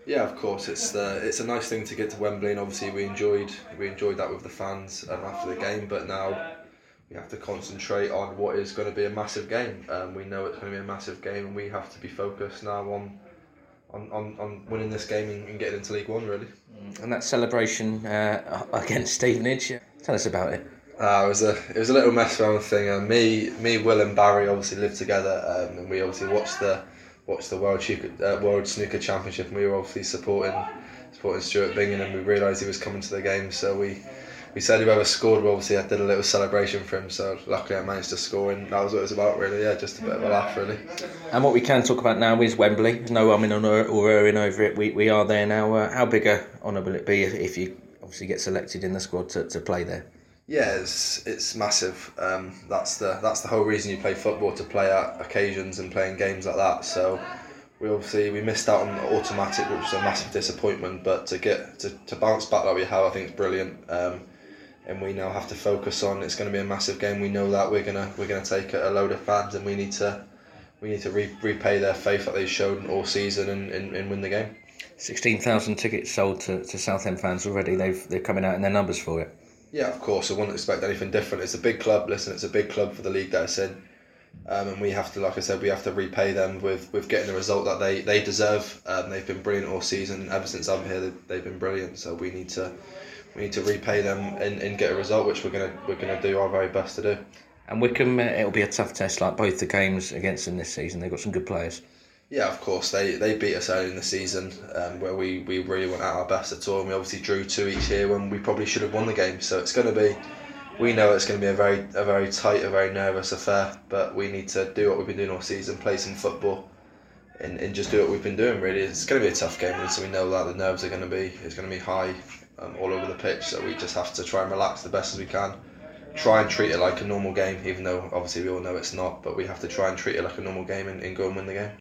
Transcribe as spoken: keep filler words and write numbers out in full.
Yeah, of course. It's the it's a nice thing to get to Wembley, and obviously we enjoyed we enjoyed that with the fans um, after the game. But now we have to concentrate on what is going to be a massive game. Um, we know it's going to be a massive game, and we have to be focused now on on, on, on winning this game and, and getting into League One, really. And that celebration uh, against Stevenage, tell us about it. Uh, it was a it was a little mess around thing. Uh, me, me, Will, and Barry obviously lived together, um, and we obviously watched the watched the World Snooker, uh, World Snooker Championship, and we were obviously supporting supporting Stuart Bingham, and we realised he was coming to the game, so we. We said whoever scored, we obviously I did a little celebration for him, so luckily I managed to score, and that was what it was about, really. Yeah, just a bit of a laugh, really. And what we can talk about now is Wembley. There's no umming or, or erring over it. We we are there now. Uh, how big a honour will it be if, if you obviously get selected in the squad to, to play there? Yeah, it's it's massive. Um, that's the that's the whole reason you play football, to play at occasions and playing games like that. So we obviously we missed out on the automatic, which was a massive disappointment. But to get to, to bounce back like we have, I think it's brilliant. Um, and we now have to focus on. It's going to be a massive game. We know that we're gonna we're gonna take a load of fans, and we need to we need to re- repay their faith that they've shown all season and, and, and win the game. Sixteen thousand tickets sold to, to Southend fans already. They've they're coming out in their numbers for it. Yeah, of course. I wouldn't expect anything different. It's a big club. Listen, it's a big club for the league that it's in, um, and we have to, like I said, we have to repay them with, with getting the result that they they deserve. Um, they've been brilliant all season. Ever since I'm here, they've, they've been brilliant. So we need to. We need to repay them and, and get a result, which we're gonna we're gonna do our very best to do. And Wycombe, uh, it'll be a tough test, like both the games against them this season. They've got some good players. Yeah, of course. They they beat us early in the season, um, where we, we really went at our best at all, and we obviously drew two each here when we probably should have won the game. So it's going to be, we know it's going to be a very a very tight, a very nervous affair. But we need to do what we've been doing all season, play some football, and, and just do what we've been doing. Really, it's going to be a tough game, so we know that the nerves are going to be it's going to be high. Um, all over the pitch, so we just have to try and relax the best as we can. Try and treat it like a normal game, even though obviously we all know it's not, but we have to try and treat it like a normal game and, and go and win the game.